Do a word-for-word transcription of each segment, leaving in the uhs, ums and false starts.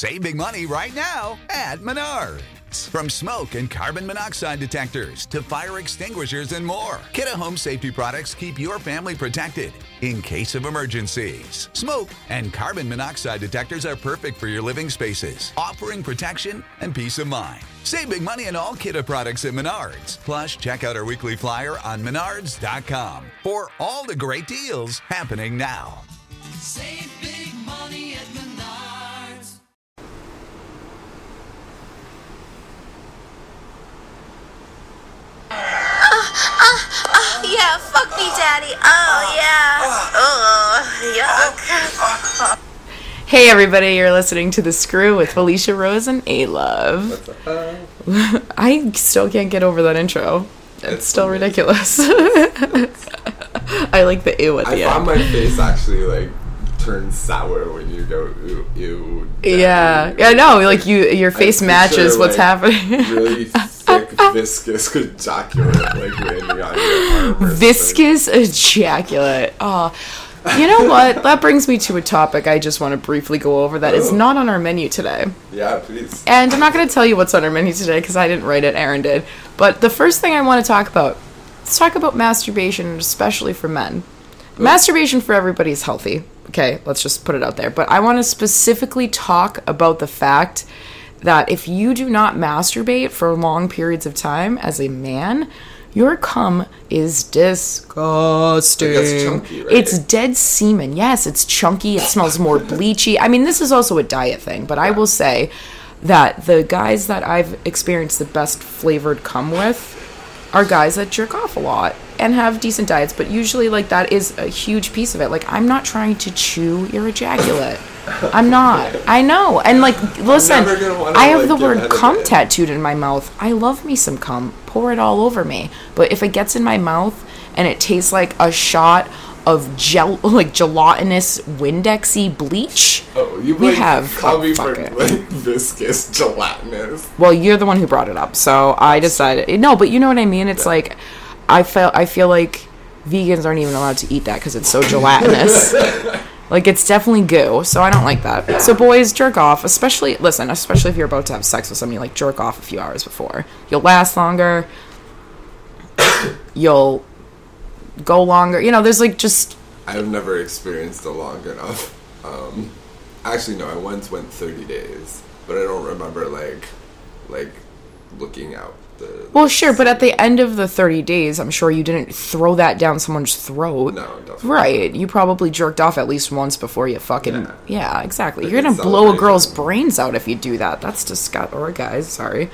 Save big money right now at Menards. From smoke and carbon monoxide detectors to fire extinguishers and more, Kidde Home Safety products keep your family protected in case of emergencies. Smoke and carbon monoxide detectors are perfect for your living spaces, offering protection and peace of mind. Save big money on all Kidde products at Menards. Plus, check out our weekly flyer on menards dot com for all the great deals happening now. Save big money at Menards. Yeah, fuck me, daddy. Oh, yeah. Oh, yuck. Hey, everybody, you're listening to The Screw with Felicia Rose and A-Love. I still can't get over that intro. It's, it's still amazing. Ridiculous. I like the ew at the I end. I found my face actually, like, turn sour when you go, ew, ew. Yeah. Yeah, I know, like, you, your face I matches what's like, happening. Really thick, viscous ejaculate, like, landing on your arm. Viscous ejaculate. Oh. You know what? That brings me to a topic I just want to briefly go over that oh. is not on our menu today. Yeah, please. And I'm not going to tell you what's on our menu today because I didn't write it, Aaron did. But the first thing I want to talk about, let's talk about masturbation, especially for men. Oh. Masturbation for everybody is healthy. Okay, let's just put it out there. But I want to specifically talk about the fact that if you do not masturbate for long periods of time as a man, your cum is disgusting. It's chunky, right? It's dead semen. Yes, it's chunky. It smells more bleachy. I mean, this is also a diet thing, but I will say that the guys that I've experienced the best flavored cum with are guys that jerk off a lot and have decent diets, but usually, like, that is a huge piece of it. Like, I'm not trying to chew your ejaculate. I'm not. I know. And, like, listen, wanna, I have like, the word cum tattooed in my mouth. I love me some cum. Pour it all over me. But if it gets in my mouth and it tastes like a shot of gel, like gelatinous Windexy bleach, oh, you we like, have call me fuck for it. like viscous gelatinous. Well, you're the one who brought it up, so I decided. No, but you know what I mean. It's yeah. like I felt. I feel like vegans aren't even allowed to eat that because it's so gelatinous. Like, it's definitely goo, so I don't like that. So boys, jerk off, especially, listen, especially if you're about to have sex with somebody, like, jerk off a few hours before. You'll last longer. You'll go longer. You know, there's, like, just... I've never experienced a long enough. Um, actually, no, I once went thirty days, but I don't remember, like, like, looking out. The, well, sure, but at the end of the thirty days, I'm sure you didn't throw that down someone's throat. No, definitely. Right. You probably jerked off at least once before you fucking... Yeah, yeah exactly. Like, you're going to blow a girl's brains out if you do that. That's disgusting. Or guys, sorry.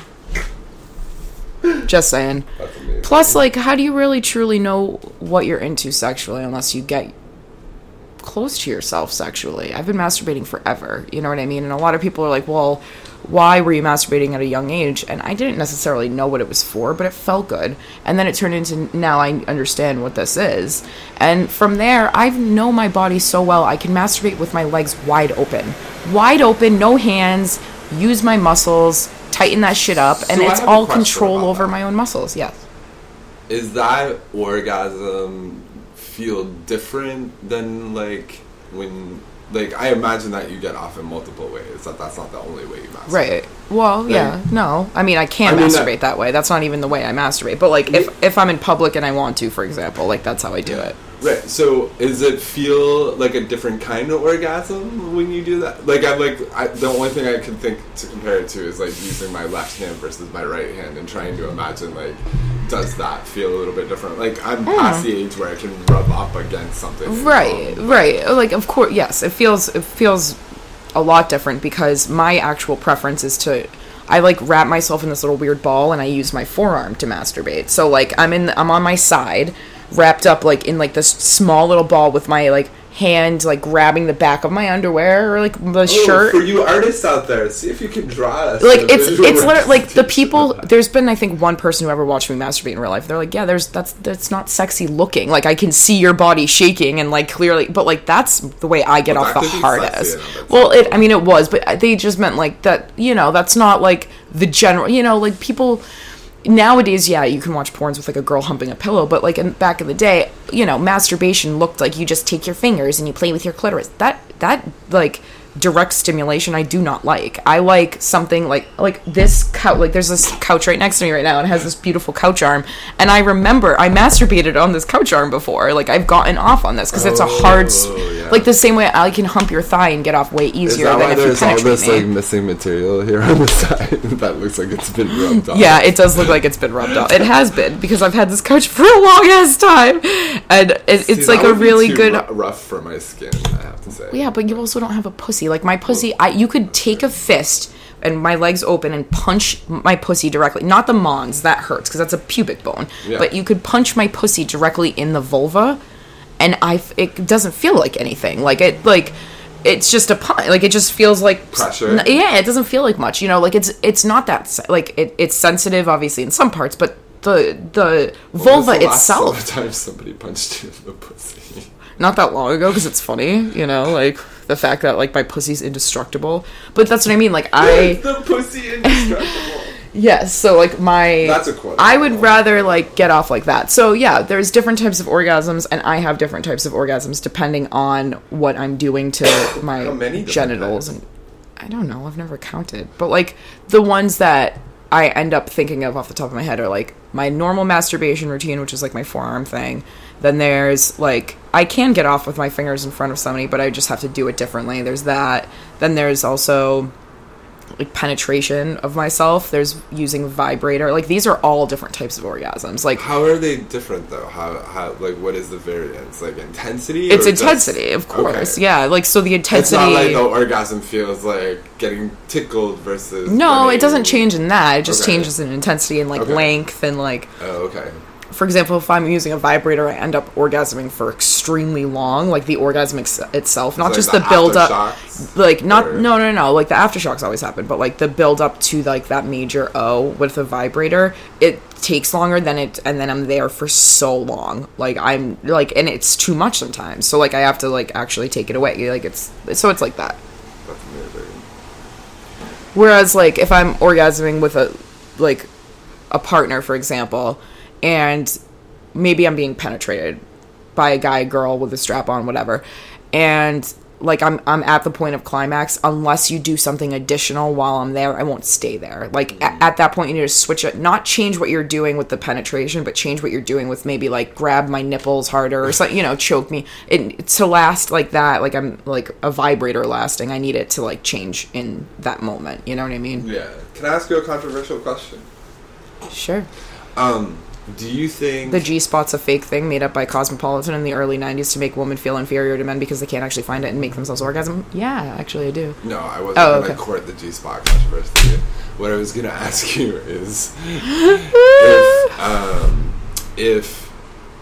Just saying. Plus, like, how do you really truly know what you're into sexually unless you get close to yourself sexually? I've been masturbating forever. You know what I mean? And a lot of people are like, well... why were you masturbating at a young age? And I didn't necessarily know what it was for, but it felt good. And then it turned into, now I understand what this is. And from there, I know my body so well, I can masturbate with my legs wide open. Wide open, no hands, use my muscles, tighten that shit up, and so it's all control over that. My own muscles, yes. Is that orgasm feel different than, like, when... Like, I imagine that you get off in multiple ways. That that's not the only way you masturbate. Right. Well, like, yeah. No. I mean, I can I mean, masturbate that, that way. That's not even the way I masturbate. But, like, if, if I'm in public and I want to, for example, like, that's how I do it. Right. So, does it feel like a different kind of orgasm when you do that? Like, I'm like, I, the only thing I can think to compare it to is, like, using my left hand versus my right hand and trying to imagine, like, does that feel a little bit different? Like, I'm mm. past the age where I can rub up against something. Right, know, right. Like, of course, yes, it feels it feels a lot different because my actual preference is to, I, like, wrap myself in this little weird ball and I use my forearm to masturbate. So, like, I'm in, I'm on my side, wrapped up, like, in, like, this small little ball with my, like, hand, like, grabbing the back of my underwear or, like, the oh, shirt. For you artists out there, see if you can draw us. Like, it's it's literally, like, the people, there's been, I think, one person who ever watched me masturbate in real life. They're like, yeah, there's, that's, that's not sexy looking. Like, I can see your body shaking and, like, clearly, but, like, that's the way I get but off the hardest. Well, it, I mean, it was, but they just meant, like, that, you know, that's not, like, the general, you know, like, people... Nowadays, yeah, you can watch porns with, like, a girl humping a pillow, but, like, in, back in the day, you know, masturbation looked like you just take your fingers and you play with your clitoris. That, that, like, direct stimulation I do not like. I like something like like this couch. Like there's this couch right next to me right now, and it has this beautiful couch arm. And I remember I masturbated on this couch arm before. Like I've gotten off on this because it's a hard, s- yeah. like the same way I can hump your thigh and get off way Is easier that than why if you there's all penetrate this me. like missing material here on the side that looks like it's been rubbed off? Yeah, it does look like it's been rubbed off. It has been because I've had this couch for a long ass time, and it, See, it's that like a would be really too good. ru- rough for my skin, I have to say. Yeah, but you also don't have a pussy. Like my pussy, I you could take a fist and my legs open and punch my pussy directly. Not the mons, that hurts because that's a pubic bone. Yeah. But you could punch my pussy directly in the vulva, and I f- it doesn't feel like anything. Like it like. It's just a punch. Like it just feels like Pressure? n- yeah, it doesn't feel like much. You know, like it's it's not that se- like it, it's sensitive, obviously in some parts, but the the vulva When was the last itself. time somebody punched you in the pussy? Not that long ago, because it's funny, you know, like the fact that like my pussy's indestructible. But that's what I mean. Like I the pussy indestructible. yes, so like my That's a quote. I would rather like get off like that. So yeah, there's different types of orgasms, and I have different types of orgasms depending on what I'm doing to my How many different genitals. types? And I don't know, I've never counted, but like the ones that I end up thinking of off the top of my head are like my normal masturbation routine, which is like my forearm thing. Then there's like I can get off with my fingers in front of somebody, but I just have to do it differently. There's that. Then there's also like penetration of myself. There's using a vibrator. Like these are all different types of orgasms. Like How are they different though? How how like what is the variance? Like intensity? it's or just- intensity, of course. Okay. Yeah, like so the It's intensity. not like the orgasm feels like getting tickled versus. no, getting- it doesn't change in that. It just Okay. changes in intensity and like Okay. length and like. Oh, okay. For example, if I'm using a vibrator, I end up orgasming for extremely long, like the orgasm ex- itself, not like just the the, build up, aftershocks, like not or- no no no, like the aftershocks always happen, but like the build up to like that major O with the vibrator, it takes longer than it, and then I'm there for so long, like I'm like, and it's too much sometimes, so like I have to like actually take it away, like it's so it's like that. That's amazing. Whereas, like, if I'm orgasming with a, like, a partner, for example, and maybe I'm being penetrated by a guy, girl with a strap on, whatever, and, like, I'm I'm at the point of climax, unless you do something additional while I'm there, I won't stay there. Like, a- at that point, you need to switch it, not change what you're doing with the penetration, but change what you're doing with maybe, like, grab my nipples harder, or something, you know, choke me. It, to last like that, like, I'm, like, a vibrator lasting, I need it to, like, change in that moment, you know what I mean? Yeah. Can I ask you a controversial question? Sure. Um, do you think The G-spot's a fake thing made up by Cosmopolitan in the early nineties to make women feel inferior to men because they can't actually find it and make themselves orgasm? Yeah, actually I do. No, I wasn't Oh, gonna okay. court the G spot controversy. What I was gonna ask you is if um, if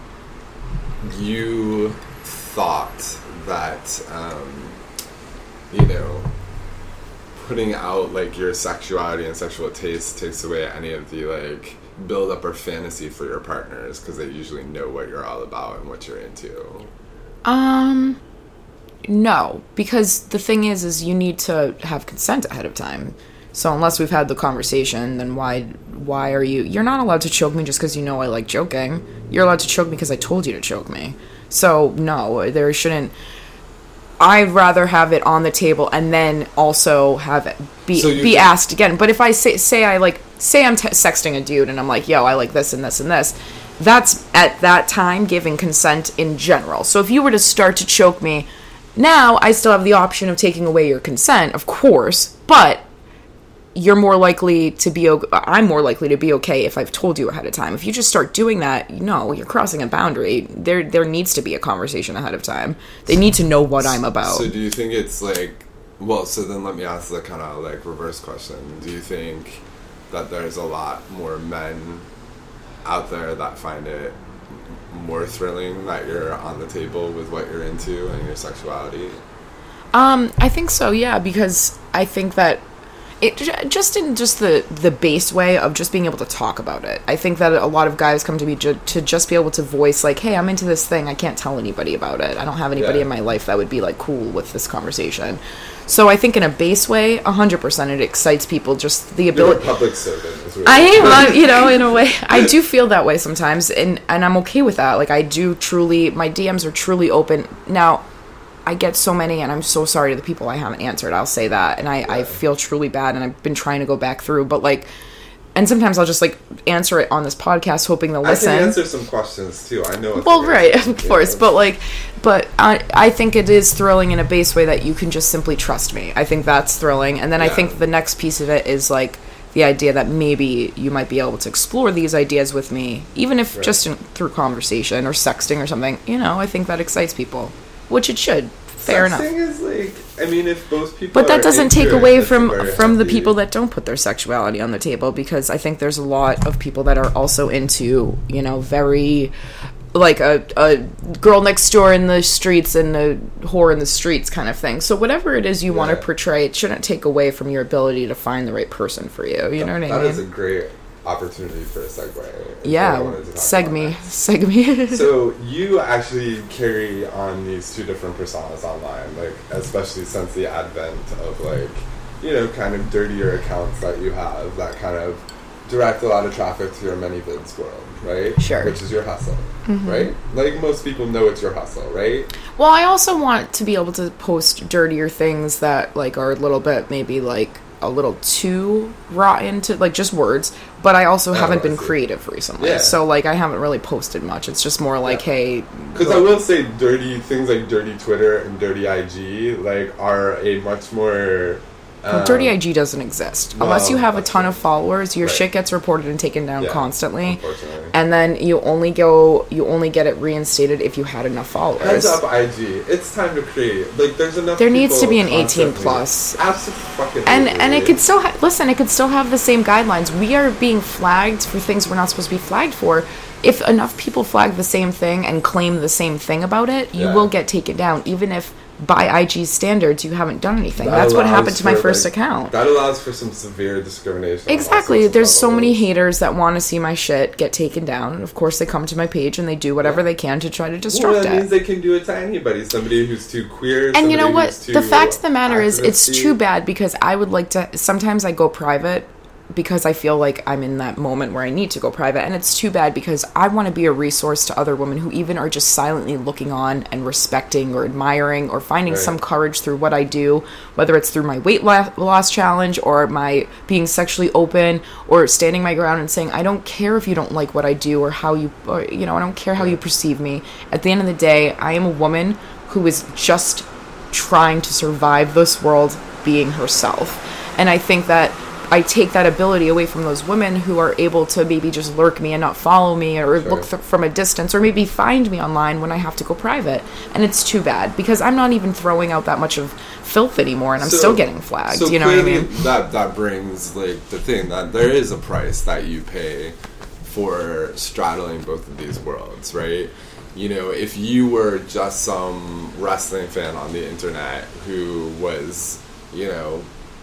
you thought that um, you know putting out like your sexuality and sexual taste takes away any of the like build up or fantasy for your partners because they usually know what you're all about and what you're into. Um, no, because the thing is, is you need to have consent ahead of time. So unless we've had the conversation, then why, why are you, you're not allowed to choke me just because you know I like choking. You're allowed to choke me because I told you to choke me. So no, there shouldn't, I'd rather have it on the table and then also have it be So you be can- asked again. But if I say say I like say I'm t- sexting a dude and I'm like, yo, I like this and this and this, that's at that time giving consent in general. So if you were to start to choke me, now I still have the option of taking away your consent, of course, but you're more likely to be o- I'm more likely to be okay if I've told you ahead of time. If you just start doing that, no, you're crossing a boundary. There there needs to be a conversation ahead of time. They need to know what I'm about. So do you think it's like, well, so then let me ask the kind of like reverse question. Do you think that there's a lot more men out there that find it more thrilling that you're on the table with what you're into and your sexuality? Um, I think so, yeah, because I think that it j- just in just the the base way of just being able to talk about it. I think that a lot of guys come to me ju- to just be able to voice like, "Hey, I'm into this thing. I can't tell anybody about it. I don't have anybody Yeah. in my life that would be like cool with this conversation." So I think in a base way, one hundred percent it excites people, just the You're a ability. public servant. Is really I am, I- you know, in a way, I do feel that way sometimes, and and I'm okay with that. Like I do truly, my D Ms are truly open. Now, I get so many, and I'm so sorry to the people I haven't answered. I'll say that, and I, I feel truly bad, and I've been trying to go back through, but like, and sometimes I'll just like answer it on this podcast, hoping they'll listen. I can answer some questions too. I know. What well, right, of course, but like, but I I think it is thrilling in a base way that you can just simply trust me. I think that's thrilling, and then Yeah. I think the next piece of it is like the idea that maybe you might be able to explore these ideas with me, even if Right. just in, through conversation or sexting or something. You know, I think that excites people, which it should. Fair enough. Sexting is like, I mean, if both people. But that are doesn't into take it, away that's a from very from the healthy- people that don't put their sexuality on the table, because I think there's a lot of people that are also into, you know, very like a, a girl next door in the streets and a whore in the streets kind of thing. So whatever it is you want to Yeah. portray, it shouldn't take away from your ability to find the right person for you. You know what I That mean? is a great opportunity for a segue. That's what I Yeah, wanted to talk seg about me, next. seg me. So you actually carry on these two different personas online, like especially since the advent of like, you know, kind of dirtier accounts that you have that kind of direct a lot of traffic to your many vids world, right? Sure. Which is your hustle, right? Like most people know it's your hustle, right? Well, I also want to be able to post dirtier things that like are a little bit maybe like a little too rotten to like just words, but I also haven't I been see. creative recently. Yeah. So like I haven't really posted much. It's just more like, Yeah. hey, Because I will say, dirty things like dirty Twitter and dirty I G like are a much more well, um, dirty I G doesn't exist unless you well, have a that's ton true. of followers. Your Right. shit gets reported and taken down Yeah, constantly, unfortunately. and then you only go you only get it reinstated if you had enough followers. Heads up, I G. It's time to create. Like, there's enough. There needs to people be an eighteen constantly- plus. Absolutely. And and it could still ha- listen. It could still have the same guidelines. We are being flagged for things we're not supposed to be flagged for. If enough people flag the same thing and claim the same thing about it, you Yeah. will get taken down, even if by I G's standards you haven't done anything. That That's what allows happened to my for, first like, account. That allows for some severe discrimination. on all Exactly. sorts of There's so many levels. haters that want to see my shit get taken down. And of course, they come to my page and they do whatever they can to try to Well, disrupt that it. means they can do it to anybody. Somebody who's too queer. And you know somebody what? who's too The fact of the matter is, it's activisty. too bad because I would like to. Sometimes I go private because I feel like I'm in that moment where I need to go private. And it's too bad because I want to be a resource to other women who even are just silently looking on and respecting or admiring or finding Right. some courage through what I do, whether it's through my weight la- loss challenge or my being sexually open or standing my ground and saying, I don't care if you don't like what I do or how you, or, you know, I don't care how you perceive me. At the end of the day, I am a woman who is just trying to survive this world being herself. And I think that I take that ability away from those women who are able to maybe just lurk me and not follow me or Sure. look th- from a distance or maybe find me online when I have to go private. And it's too bad because I'm not even throwing out that much of filth anymore and I'm So- still getting flagged. So You know what I clearly mean? That that brings like the thing that there is a price that you pay for straddling both of these worlds, right? You know, if you were just some wrestling fan on the internet who was, you know,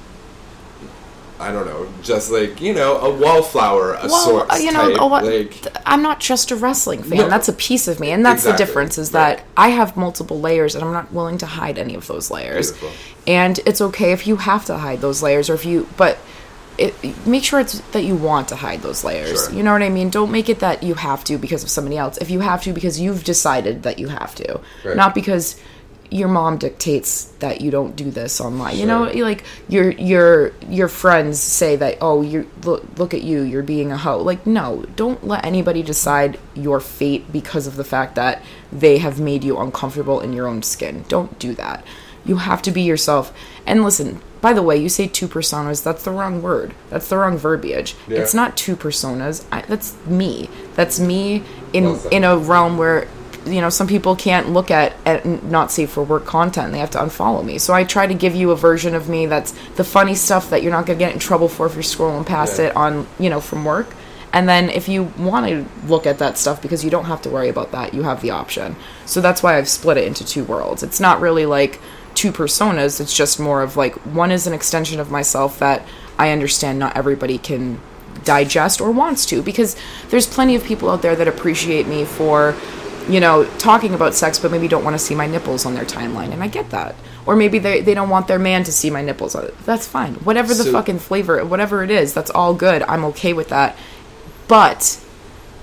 I don't know, just like, you know, a wallflower, a Well, sorts uh, you know, type, a lot, like, th- I'm not just a wrestling fan. No. That's a piece of me, and that's Exactly. the difference. Is Right. that I have multiple layers, and I'm not willing to hide any of those layers. Beautiful. And it's okay if you have to hide those layers, or if you, but it, make sure it's that you want to hide those layers. Sure. You know what I mean? Don't make it that you have to because of somebody else. If you have to because you've decided that you have to, Right. not because your mom dictates that you don't do this online. You know, Sure. like your your your friends say that, oh, you look look at you, you're being a hoe. Like, no, don't let anybody decide your fate because of the fact that they have made you uncomfortable in your own skin. Don't do that. You have to be yourself. And listen, by the way, you say two personas. That's the wrong word. That's the wrong verbiage. Yeah. It's not two personas. I, that's me. That's me in Well said. in a realm where, you know, some people can't look at, at not safe for work content. They have to unfollow me. So I try to give you a version of me that's the funny stuff that you're not going to get in trouble for if you're scrolling past Yeah. it on, you know, from work. And then if you want to look at that stuff, because you don't have to worry about that, you have the option. So that's why I've split it into two worlds. It's not really like two personas. It's just more of like, one is an extension of myself that I understand not everybody can digest or wants to, because there's plenty of people out there that appreciate me for, you know, talking about sex, but maybe don't want to see my nipples on their timeline, and I get that. Or maybe they, they don't want their man to see my nipples. That's fine. Whatever the So- fucking flavor, whatever it is, that's all good. I'm okay with that. But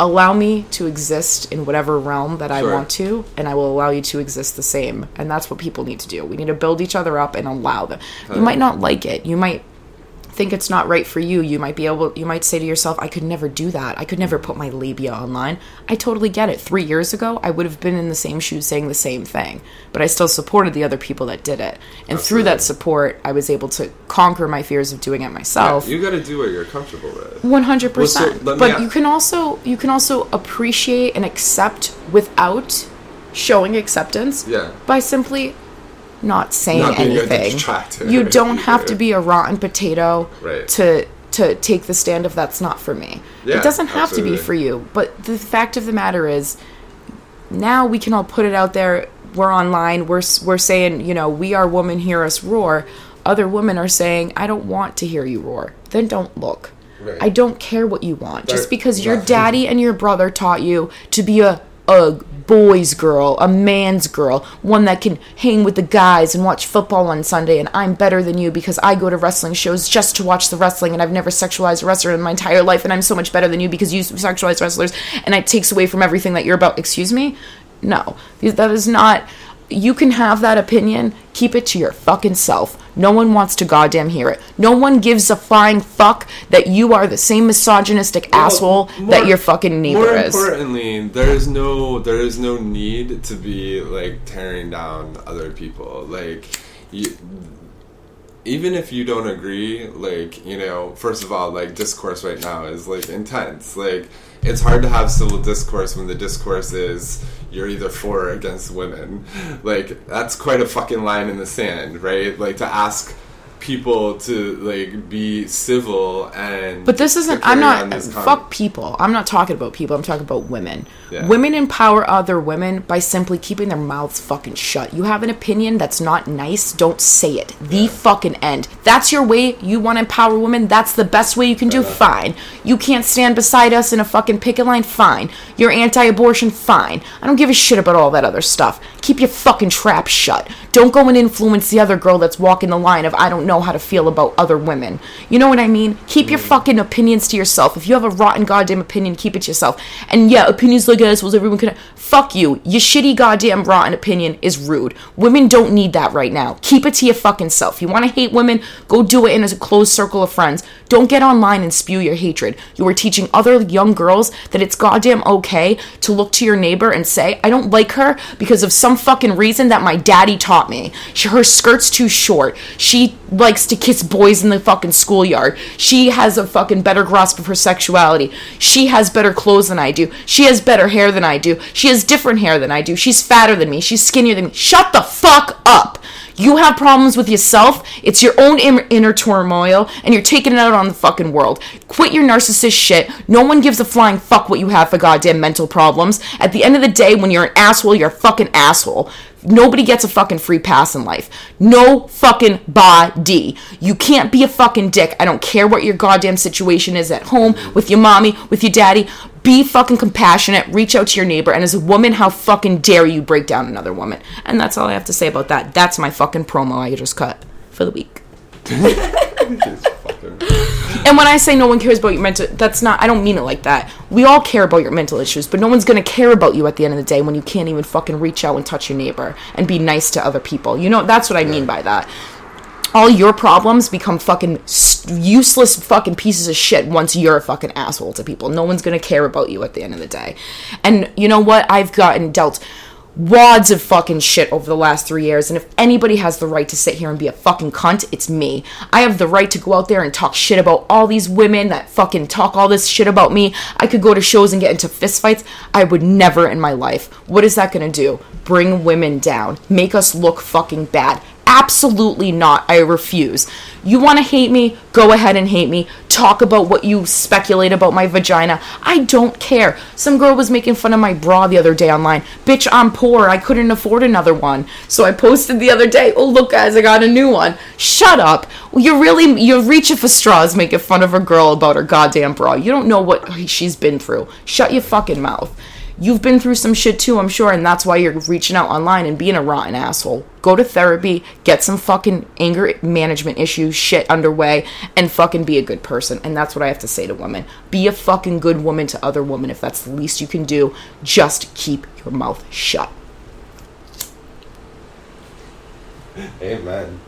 allow me to exist in whatever realm that I Sure. want to, and I will allow you to exist the same. And that's what people need to do. We need to build each other up and allow them. You might not like it. You might think it's not right for you. You might be able, you might say to yourself, I could never do that. I could never put my labia online. I totally get it. Three years ago, I would have been in the same shoes saying the same thing, but I still supported the other people that did it. And Absolutely. through that support, I was able to conquer my fears of doing it myself. Yeah, you got to do what you're comfortable with. One hundred Well, so percent. let me But a- you can also you can also appreciate and accept without showing acceptance. Yeah. By simply not saying Not being a anything. detractor. You don't have to Right. be a rotten potato Right. to to take the stand of that's not for me. Yeah, it doesn't have absolutely. to be for you. But the fact of the matter is, now we can all put it out there. We're online. We're s- we're saying, you know, we are women, hear us roar. Other women are saying, I don't want to hear you roar. Then don't look. Right. I don't care what you want. Just Right. because your Yeah. daddy and your brother taught you to be a a boy's girl, a man's girl, one that can hang with the guys and watch football on Sunday, and I'm better than you because I go to wrestling shows just to watch the wrestling, and I've never sexualized a wrestler in my entire life, and I'm so much better than you because you sexualize wrestlers, and it takes away from everything that you're about. Excuse me? No. That is not... You can have that opinion. Keep it to your fucking self. No one wants to goddamn hear it. No one gives a flying fuck that you are the same misogynistic asshole Well, that more- your fucking neighbor More is. importantly, there is no there is no need to be like tearing down other people. Like, you, even if you don't agree, like, you know, first of all, like, discourse right now is like intense. Like, it's hard to have civil discourse when the discourse is you're either for or against women. Like, that's quite a fucking line in the sand, right? Like, to ask people to like be civil and But this isn't, to I'm carry on not, this con- fuck people. I'm not talking about people, I'm talking about women. Yeah. Women empower other women by simply keeping their mouths fucking shut. You have an opinion that's not nice, don't say it. The fucking end. That's your way you want to empower women, that's the best way you can do, fine. You can't stand beside us in a fucking picket line, fine. You're anti-abortion, fine. I don't give a shit about all that other stuff. Keep your fucking trap shut. Don't go and influence the other girl that's walking the line of I don't know how to feel about other women. You know what I mean? Keep your fucking opinions to yourself. If you have a rotten goddamn opinion, keep it to yourself. And yeah, opinions like assholes, everyone can... Fuck you. Your shitty goddamn rotten opinion is rude. Women don't need that right now. Keep it to your fucking self. You want to hate women? Go do it in a closed circle of friends. Don't get online and spew your hatred. You are teaching other young girls that it's goddamn okay to look to your neighbor and say, I don't like her because of some fucking reason that my daddy taught me. She, her skirt's too short. She likes to kiss boys in the fucking schoolyard. She has a fucking better grasp of her sexuality. She has better clothes than I do. She has better hair than I do. She has different hair than I do. She's fatter than me. She's skinnier than me. Shut the fuck up. You have problems with yourself. It's your own in- inner turmoil, and you're taking it out on the fucking world. Quit your narcissist shit. No one gives a flying fuck what you have for goddamn mental problems. At the end of the day, when you're an asshole, you're a fucking asshole. Nobody gets a fucking free pass in life. No fucking body. You can't be a fucking dick. I don't care what your goddamn situation is at home, with your mommy, with your daddy. Be fucking compassionate. Reach out to your neighbor. And as a woman, how fucking dare you break down another woman? And that's all I have to say about that. That's my fucking promo I just cut for the week. And when I say no one cares about your mental, that's not, I don't mean it like that. We all care about your mental issues, but no one's going to care about you at the end of the day when you can't even fucking reach out and touch your neighbor and be nice to other people. You know, that's what I mean by that. All your problems become fucking useless fucking pieces of shit once you're a fucking asshole to people. No one's going to care about you at the end of the day. And you know what? I've gotten dealt wads of fucking shit over the last three years, and if anybody has the right to sit here and be a fucking cunt, it's me. I have the right to go out there and talk shit about all these women that fucking talk all this shit about me. I could go to shows and get into fistfights. I would never in my life. What is that gonna do? Bring women down. Make us look fucking bad. Absolutely not. I refuse. You want to hate me? Go ahead and hate me. Talk about what you speculate about my vagina. I don't care. Some girl was making fun of my bra the other day online. Bitch, I'm poor. I couldn't afford another one. So I posted the other day, oh, look, guys, I got a new one. Shut up. You're really, you're reaching for straws making fun of a girl about her goddamn bra. You don't know what she's been through. Shut your fucking mouth. You've been through some shit too, I'm sure, and that's why you're reaching out online and being a rotten asshole. Go to therapy, get some fucking anger management issues shit underway, and fucking be a good person. And that's what I have to say to women. Be a fucking good woman to other women. If that's the least you can do, just keep your mouth shut. Amen.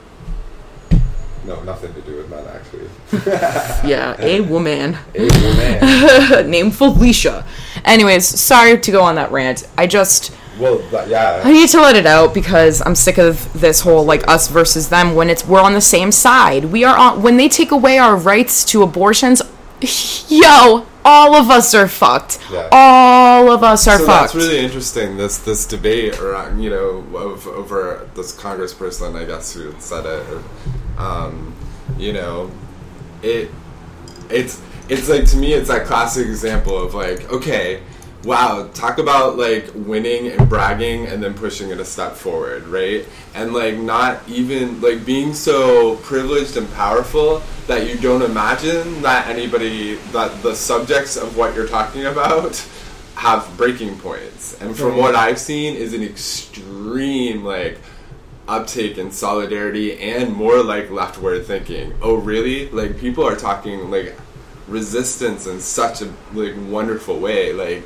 No, nothing to do with men, actually. Yeah, a woman. A woman. Named Felicia. Anyways, sorry to go on that rant. I just... Well, that, yeah. I need to let it out because I'm sick of this whole, like, us versus them when it's... We're on the same side. We are on... When they take away our rights to abortions, yo, all of us are fucked. Yeah. All of us are so fucked. That's really interesting, this this debate around, you know, of, over this congressperson, I guess, who said it. Or, um, you know, it it's it's like, to me, it's that classic example of like, okay, wow, talk about like winning and bragging and then pushing it a step forward, right? And like not even like being so privileged and powerful that you don't imagine that anybody, that the subjects of what you're talking about have breaking points. And from what I've seen is an extreme like uptake in solidarity and more like leftward thinking. Oh really? Like people are talking like resistance in such a like wonderful way. Like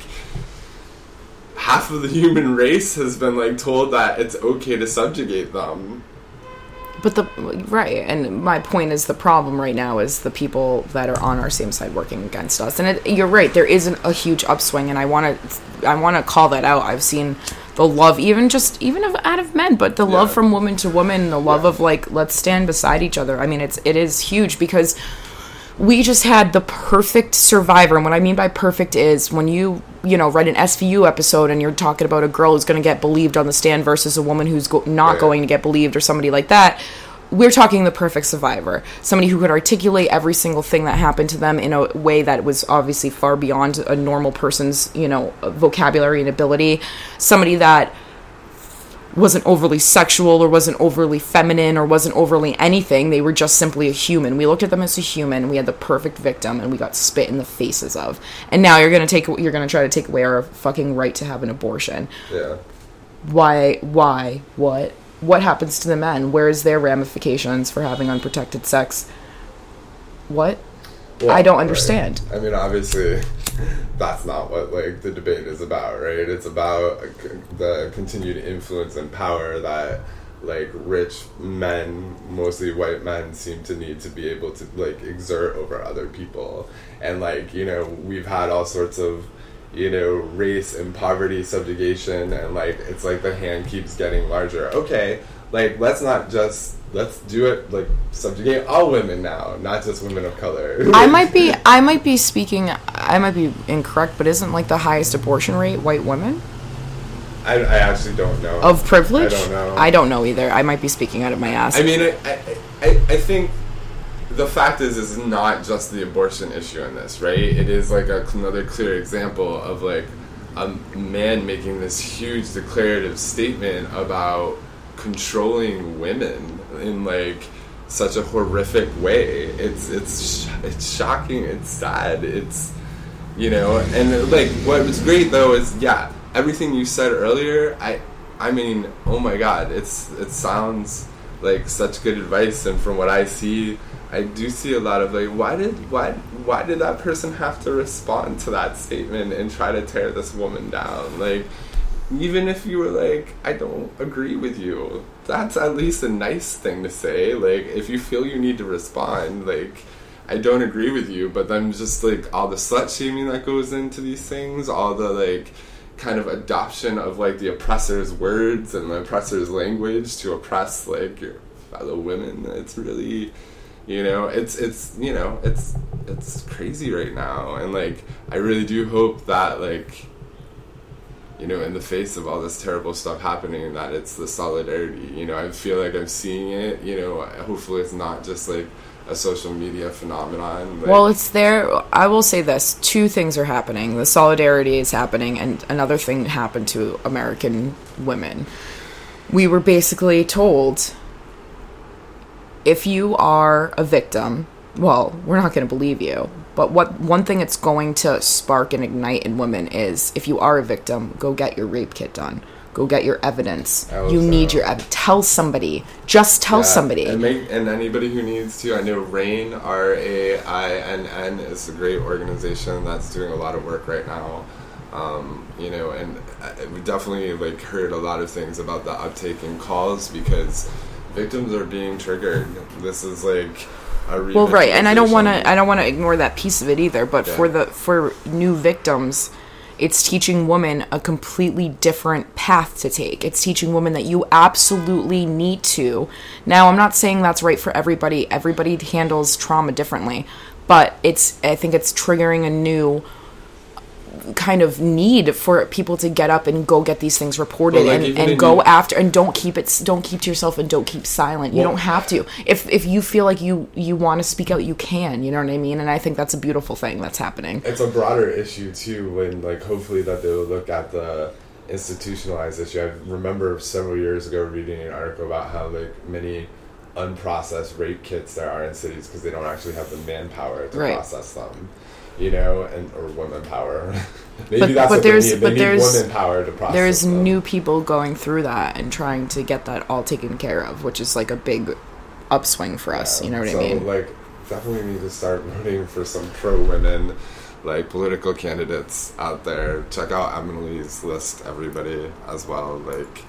half of the human race has been like told that it's okay to subjugate them. But the right, and my point is the problem right now is the people that are on our same side working against us. And it, you're right, there isn't a huge upswing, and I want to, I want to call that out. I've seen the love, even just even of out of men, but the Yeah. love from woman to woman, the love Yeah. of like let's stand beside each other. I mean, it's it is huge because we just had the perfect survivor. And what I mean by perfect is when you, you know, write an S V U episode and you're talking about a girl who's going to get believed on the stand versus a woman who's go- not Right. going to get believed or somebody like that. We're talking the perfect survivor. Somebody who could articulate every single thing that happened to them in a way that was obviously far beyond a normal person's, you know, vocabulary and ability. Somebody that wasn't overly sexual or wasn't overly feminine or wasn't overly anything. They were just simply a human. We looked at them as a human. We had the perfect victim and we got spit in the faces of. And now you're going to take you're going to try to take away our fucking right to have an abortion. Yeah. Why why what what happens to the men? Where is their ramifications for having unprotected sex? What? Well, I don't right. understand. I mean, obviously, that's not what like the debate is about, right? It's about uh, c- the continued influence and power that like rich men, mostly white men, seem to need to be able to like exert over other people. And like, you know, we've had all sorts of, you know, race and poverty subjugation, and like it's like the hand keeps getting larger. Okay, like let's not just let's do it like subjugate all women now, not just women of color. I might be I might be speaking I might be incorrect, but isn't like the highest abortion rate white women? I, I actually don't know. Of privilege? I don't know. I don't know either. I might be speaking out of my ass. I mean, I, I, I, I think the fact is, it's not just the abortion issue in this, right? It is like a, another clear example of like a man making this huge declarative statement about controlling women in like such a horrific way. It's it's sh- it's shocking. It's sad. It's, you know, and like what was great though is yeah, everything you said earlier. I I mean, oh my God, it's it sounds like such good advice, and from what I see, I do see a lot of like, why did why why did that person have to respond to that statement and try to tear this woman down? Like, even if you were like, I don't agree with you, that's at least a nice thing to say. Like, if you feel you need to respond, like, I don't agree with you, but then just like all the slut shaming that goes into these things, all the like kind of adoption of like the oppressor's words and the oppressor's language to oppress like your fellow women. It's really, you know, it's it's you know, it's it's crazy right now, and like I really do hope that like, you know, in the face of all this terrible stuff happening, that it's the solidarity. You know, I feel like I'm seeing it. You know, hopefully it's not just like a social media phenomenon. Like, well, it's there. I will say this. Two things are happening. The solidarity is happening, and another thing happened to American women. We were basically told, if you are a victim, well, we're not going to believe you, But what one thing it's going to spark and ignite in women is, if you are a victim, go get your rape kit done. Go get your evidence. You need your evidence. Tell somebody. Just tell Yeah, somebody. And, make, and anybody who needs to. I know RAINN, R A I N N, is a great organization that's doing a lot of work right now. Um, you know, and uh, we definitely like heard a lot of things about the uptake in calls because victims are being triggered. This is like a well, right, and I don't want revictimization. to. I don't want to ignore that piece of it either. But Yeah. for the for new victims, it's teaching women a completely different path to take. It's teaching women that you absolutely need to. Now, I'm not saying that's right for everybody. Everybody handles trauma differently, but it's. I think it's triggering a new kind of need for people to get up and go get these things reported Well, like, and, even and in go you- after and don't keep it don't keep to yourself and don't keep silent. You Well- don't have to. If if you feel like you you want to speak out, you can. You know what I mean? And I think that's a beautiful thing that's happening. It's a broader issue too when like hopefully that they'll look at the institutionalized issue. I remember several years ago reading an article about how like many unprocessed rape kits there are in cities because they don't actually have the manpower to Right. process them. You know, and or women power. Maybe But- that's but what there's- they need. but They need there's- women power to process There's them. new people going through that and trying to get that all taken care of, which is like a big upswing for us. Yeah, You know what so, I mean? like, definitely need to start voting for some pro-women, like, political candidates out there. Check out Emily's list, everybody, as well. Like,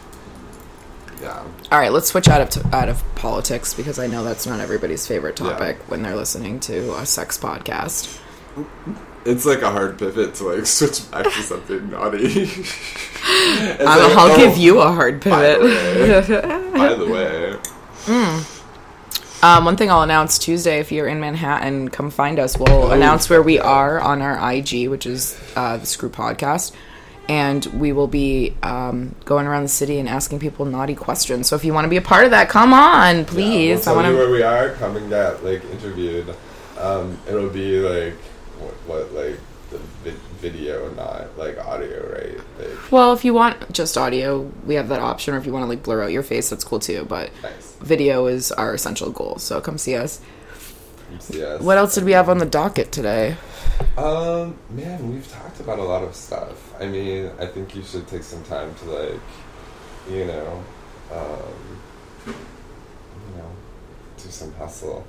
yeah. All right, let's switch out of t- out of politics because I know that's not everybody's favorite Yeah. topic when they're listening to a sex podcast. It's like a hard pivot to, like, switch back to something naughty. It's I'll, like, I'll oh, give you a hard By the pivot. way, by the way. Um, one thing I'll announce Tuesday, if you're in Manhattan, come find us. We'll Oh, announce where we yeah. are on our I G, which is uh, the Screw Podcast. And we will be um, going around the city and asking people naughty questions. So if you want to be a part of that, come on, please. Yeah, we'll tell I want you to. where we are. Come and get like interviewed. Um, it'll be like what, what like the vi- video, not like audio, right? Like, Well, if you want just audio, we have that option. Or if you want to like blur out your face, that's cool too. But nice. video is our essential goal. So come see us. Yes. What else did we have on the docket today? Um, man, we've talked about a lot of stuff. I mean, I think you should take some time to like, you know, um, you know, do some hustle.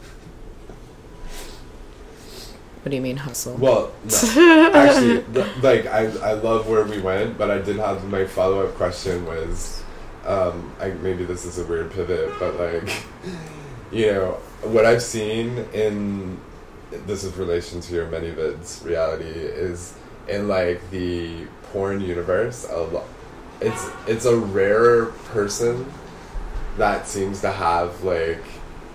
What do you mean hustle? Well, no. Actually, th- like I, I love where we went, but I did have my follow up question was, um, I maybe this is a weird pivot, but like, you know, what I've seen in this is relation to your ManyVids reality is in like the porn universe. A lo- it's it's a rarer person that seems to have like.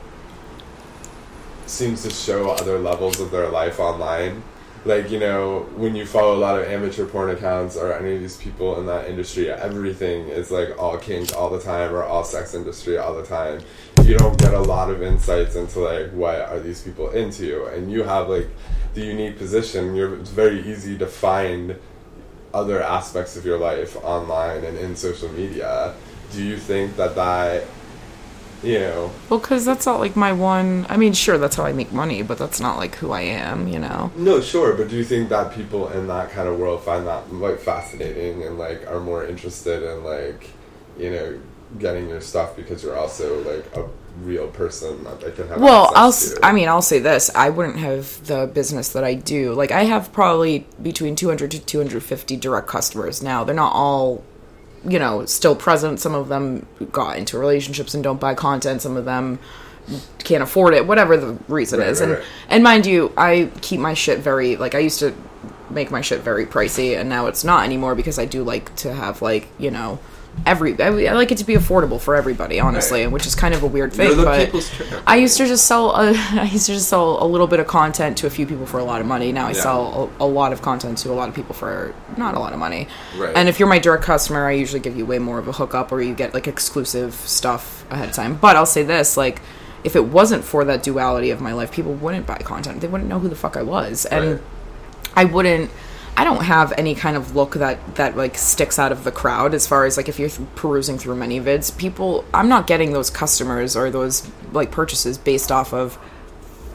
Seems to show other levels of their life online. Like, you know, when you follow a lot of amateur porn accounts or any of these people in that industry, everything is like all kink all the time or all sex industry all the time. You don't get a lot of insights into like what are these people into, and you have like the unique position. You're, it's very easy to find other aspects of your life online and in social media. Do you think that that you know Well, because that's not like my one. I mean, sure, that's how I make money, but that's not like who I am, you know? No, sure, but do you think that people in that kind of world find that like fascinating and like are more interested in like, you know, getting your stuff because you're also like a real person that they can have Well, access I'll. s- to? I mean, I'll say this: I wouldn't have the business that I do. Like, I have probably between two hundred to two hundred fifty direct customers now. They're not all, you know, still present. Some of them got into relationships and don't buy content. Some of them can't afford it. Whatever the reason Right, is, right, and right. and mind you, I keep my shit very like I used to make my shit very pricey, and now it's not anymore because I do like to have like you know. Every I, I like it to be affordable for everybody, honestly, Right. which is kind of a weird You're thing. the But people's champion. I used to just sell a, I used to just sell a little bit of content to a few people for a lot of money. Now I Yeah. sell a, a lot of content to a lot of people for not a lot of money. Right. And if you're my direct customer, I usually give you way more of a hookup, or you get like exclusive stuff ahead of time. But I'll say this, like, if it wasn't for that duality of my life, people wouldn't buy content. They wouldn't know who the fuck I was, and Right. I wouldn't. I don't have any kind of look that, that like sticks out of the crowd as far as like if you're th- perusing through ManyVids, people, I'm not getting those customers or those like purchases based off of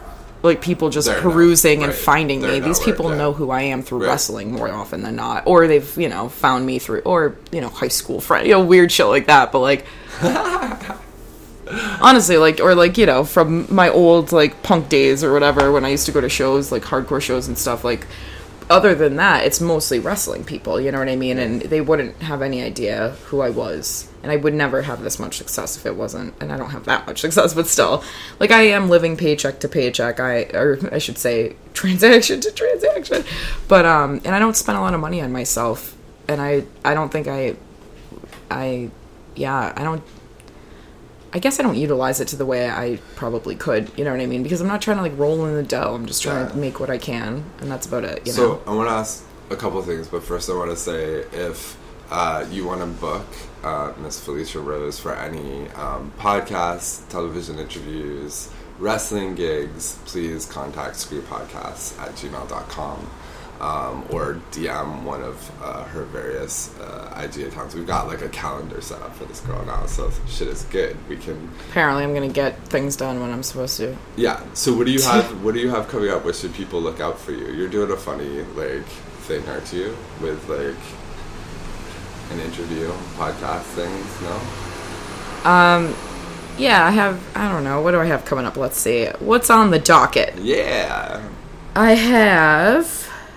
like people just They're perusing not- and right. finding They're me. These not people right, yeah. know who I am through Right. wrestling more often than not, or they've you know found me through, or you know high school friend, you know weird shit like that. But like. Honestly, like, or like, you know, from my old, like, punk days or whatever, when I used to go to shows, like, hardcore shows and stuff, like, other than that, it's mostly wrestling people, you know what I mean? And they wouldn't have any idea who I was. And I would never have this much success if it wasn't, and I don't have that much success, but still. Like, I am living paycheck to paycheck, I, or I should say, transaction to transaction. But, um, and I don't spend a lot of money on myself. And I, I don't think I, I, yeah, I don't, I guess I don't utilize it to the way I probably could, you know what I mean? Because I'm not trying to, like, roll in the dough. I'm just trying Yeah. to make what I can, and that's about it, you So know? I want to ask a couple of things, but first I want to say if uh, you want to book uh, Miss Felicia Rose for any um, podcasts, television interviews, wrestling gigs, please contact screwpodcasts at gmail dot com. Um, or D M one of uh, her various uh, I G accounts. We've got like a calendar set up for this girl now, so if shit is good, we can. Apparently, I'm gonna get things done when I'm supposed to. Yeah. So what do you have? What do you have coming up? What should people look out for you? You're doing a funny like thing, aren't you? With like an interview, podcast things. No. Um, yeah, I have. I don't know. What do I have coming up? Let's see. What's on the docket? Yeah. I have.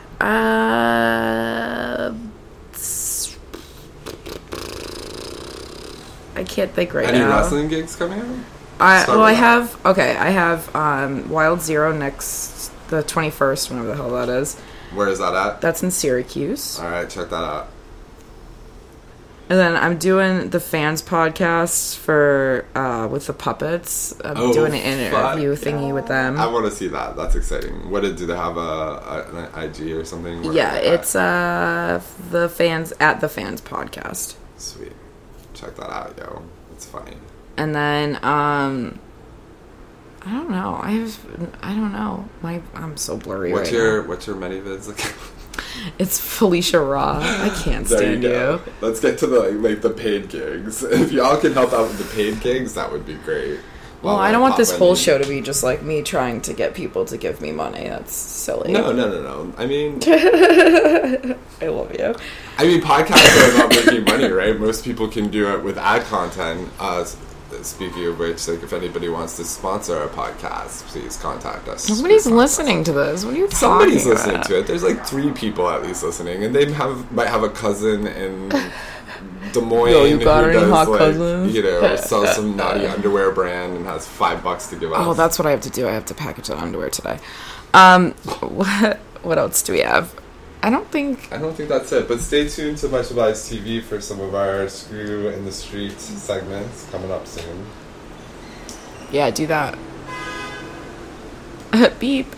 Uh, I can't think right Any now. wrestling gigs coming up? I Start well, I with that. have. Okay, I have um, Wild Zero next the twenty-first, whenever the hell that is. Where is that at? That's in Syracuse. All right, check that out. And then I'm doing the fans podcast for uh, with the puppets. I'm Oh, doing an interview fuck. thingy with them. I want to see that. That's exciting. What did do they have a, a an I G or something? Where Yeah, is that? it's uh the fans at the fans podcast. Sweet. Check that out, yo. It's funny. And then um I don't know. I have I don't know. My I'm so blurry What's right your now. What's your ManyVids account? It's Felicia Raw. I can't There stand you you. go. Let's get to the like, like the paid gigs. If y'all can help out with the paid gigs, that would be great. Well, While I don't want this pop whole in- show to be just like me trying to get people to give me money. That's silly. No, no, no, no. I mean, I love you. I mean, podcasts are about making money, right? Most people can do it with ad content. Uh, s- speaking of which, like, if anybody wants to sponsor our podcast, please contact us. Nobody's listening to this. What are you Somebody's talking listening about? to it. There's like three people at least listening, and they have might have a cousin in Des Moines Yo, you got who any does hot like cousins? you know sells some naughty underwear brand and has five bucks to give us. Oh, that's what I have to do. I have to package the underwear today. Um, what what else do we have? I don't think. I don't think that's it, but stay tuned to Much Obliged T V for some of our Screw in the Street segments coming up soon. Yeah, do that. Beep.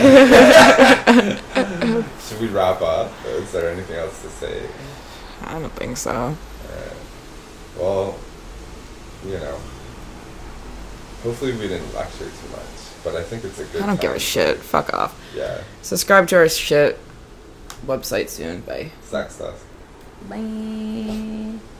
Should we wrap up? Is there anything else to say? I don't think so. Well, you know, hopefully we didn't lecture too much, but I think it's a good I don't give a time. shit. Fuck off. Yeah, Subscribe to our shit website soon. Bye. sex stuff. Bye.